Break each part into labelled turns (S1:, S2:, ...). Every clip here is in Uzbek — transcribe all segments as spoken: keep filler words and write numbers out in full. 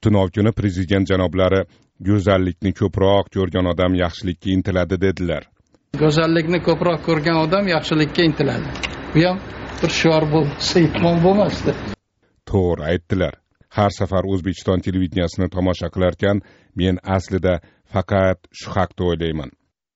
S1: Tunov kuni prezident janoblari go'zallikni ko'proq ko'rgan odam yaxshilikka intiladi dedilar.
S2: Go'zallikni ko'proq ko'rgan odam yaxshilikka intiladi. Bu ham bir shior bo'lsa yomon bo'lmasdi.
S1: To'g'ri aytdilar. Har safar O'zbekiston televideniyasini tomosha qilarkan, men aslida faqat shu haqda o'ylayman.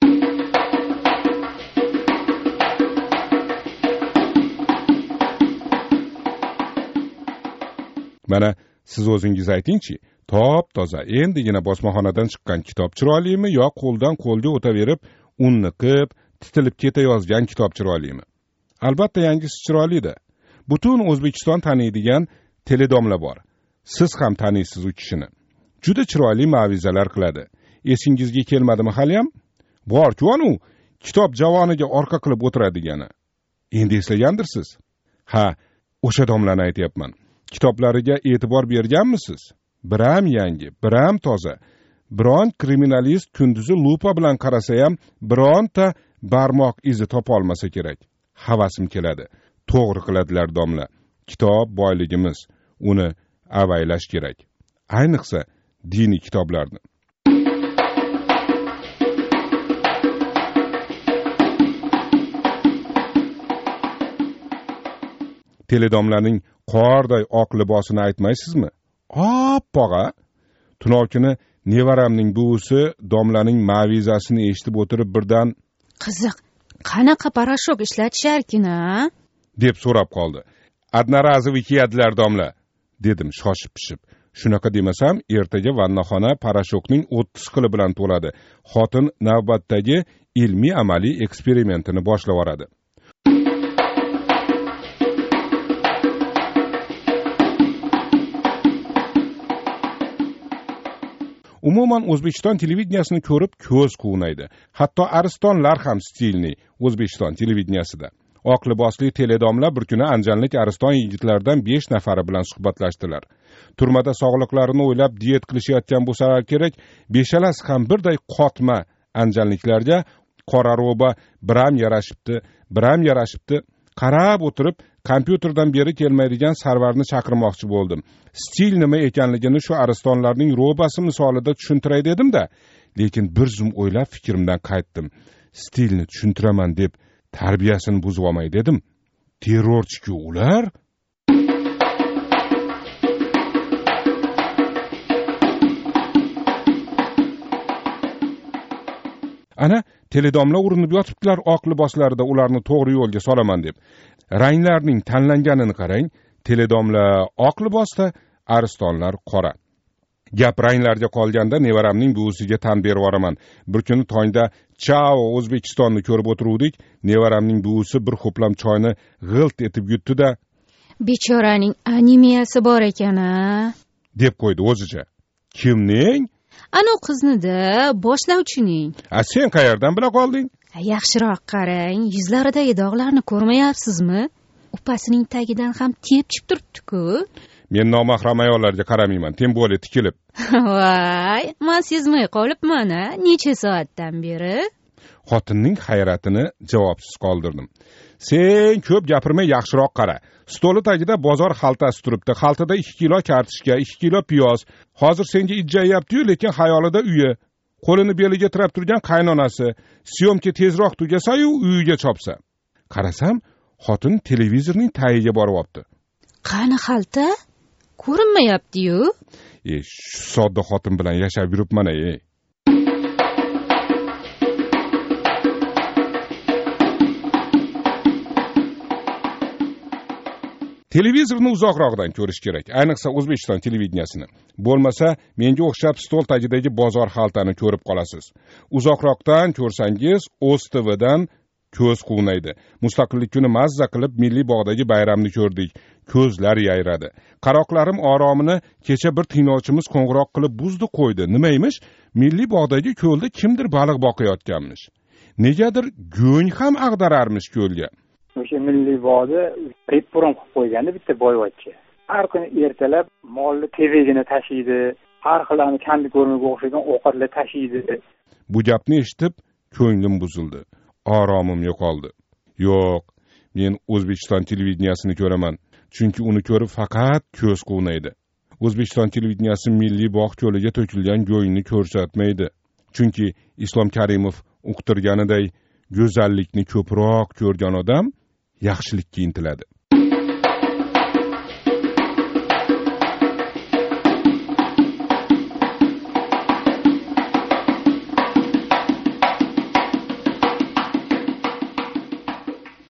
S1: Mana siz o'zingiz aytingchi, top toza endigina bosmaxonadan chiqqan kitob chiroylimi yo qo'ldan qo'lga o'taverib, unni qib, titilib ketayozgan kitob chiroylimi? Albatta yangisi chiroyli-da. Butun O'zbekiston taniydigan teledomla bor. Siz ham taniysiz u kishini. Juda chiroyli ma'vizalar qiladi. Esingizga kelmadimi hali ham? Bor-ku anu, kitob javoniga orqa qilib o'tiradigani. Endi eslagandirsiz? Ha, o'sha domlani aytyapman. Kitoblariga e'tibor berganmisiz? Biram yangi, biram toza. Biron kriminalist kunduzi lupa bilan qarasa ham bironta barmoq izi topa olmasa kerak. Havasim keladi. To'g'ri qiladilar domla. Kitob boyligimiz. Uni avaylash kerak. Ayniqsa diniy kitoblarni. Teledomlaning qorday oq libosini aytmaysizmi? Oppoqa. Tunov kuni nevaramning buvisi domlaning ma'vizasini eshitib o'tirib birdan
S3: qiziq, qanaqa parashok ishlatisharkin-a?
S1: deb so'rab qoldi. Adnarazovi kiyadilar domla, dedim shoshib pishib. Shunaqa demasam, ertaga vannaxona parashokning o'ttiz xili bilan to'ladi. Xotin navbatdagi ilmiy amaliy eksperimentini boshlab yuboradi. Umuman O'zbekiston televideniyasini ko'rib ko'z quvnaydi. Hatto aristonlar ham stilni O'zbekiston televideniyasida. Oq libosli teledomla bir kuni anjanlik ariston yigitlardan besh nafari bilan suhbatlashdilar. Turmada sog'liqlarini o'ylab diyet qilishayotgan bo'lsalar kerak, beshalasi ham birday qotma anjanliklarga qora ro'ba biram yarashibdi, biram yarashibdi. Qarab o'tirib, kompyuterdan beri kelmaydigan Sarvarni chaqirmoqchi bo'ldim. Stil nima ekanligini shu aristonlarning ro'basi misolida tushuntiray dedim-da, lekin bir zum o'ylab fikrimdan qaytdim. Stilni tushuntiraman deb tarbiyasini buzib olmay dedim. Terrorchi-ku ular. Ana teledomla urinib yotibdilar oq liboslarida ularni to'g'ri yo'lga solaman deb. Ranglarning tanlanganini qarang. Teledomla oq libosda, aristonlar qora. Gap ranglarga qolganda nevaramning buvisiga tan berib yuboraman. Bir kuni tongda Chao O'zbekistonni ko'rib o'tiruvdik. Nevaramning buvisi bir xo'plam choyni g'ilt etib yutdi-da,
S3: bechoraning anemiyasi bor ekan-a,
S1: deb qo'ydi o'zicha. Kimning?
S3: Ana qizni-da, boshlovchining.
S1: A sen qayerdan bila qolding?
S3: Yaxshiroq qarang, yuzlaridagi dog'larni ko'rmayapsizmi? Upasining tagidan ham tepchib turibdi-ku.
S1: Men nomahram ayollarga qaramayman, tem bo'li tikilib.
S3: Voy, men sezmay qolibman-a, necha soatdan beri?
S1: Xotinning hayratini javobsiz qoldirdim. Sen ko'p gapirmay yaxshiroq qara. Stoli tagida bozor xaltasi turibdi. Xaltada ikki kilo kartoshka, ikki kilo piyoz. Hozir senga ijjayapti-yu, lekin xayolida uyi. Qo'lini beliga tirab turgan qaynonasi. Syomka tezroq tugasa-yu, uyiga chopsa. Qarasam, xotin televizorning tagiga borib olibdi.
S3: Qani xalta? Ko'rinmayapti-yu.
S1: E, shu sodda xotin bilan yashab yuribman-ey. Televizorni uzoqroqdan ko'rish kerak, ayniqsa O'zbekiston televideniyasini. Bo'lmasa, menga o'xshab stol tagidagi bozor xaltani ko'rib qolasiz. Uzoqroqdan ko'rsangiz, O S T Vdan ko'z quvnaydi. Mustaqillik kuni mazza qilib Milliy bog'dagi bayramni ko'rdik. Ko'zlar yayradi. Qaroqlarim oromini kecha bir tinglovchimiz qo'ng'iroq qilib buzdi qo'ydi. Nima emish? Milliy bog'dagi ko'lda kimdir baliq boqayotganmish. Negadir go'ng ham ag'dararmish ko'lga.
S4: O'sha Milliy bog'da restoran qilib qo'ygandi bitta boyvachcha. Har kuni ertalab molni tevegini tashiydi, har xilani kandi ko'rmaga o'xshagan ovqatlar tashiydi.
S1: Bu gapni eshitib ko'nglim buzildi. Oromim yo'qoldi. Yo'q, men O'zbekiston televideniyasini ko'raman. Chunki uni ko'rib faqat ko'z quvnaydi. O'zbekiston televideniyasi Milliy bog' cho'liga to'kilgan go'yni ko'rsatmaydi. Chunki Islom Karimov uqtirganiday go'zallikni ko'proq ko'rgan odam yaxshilikka intiladi.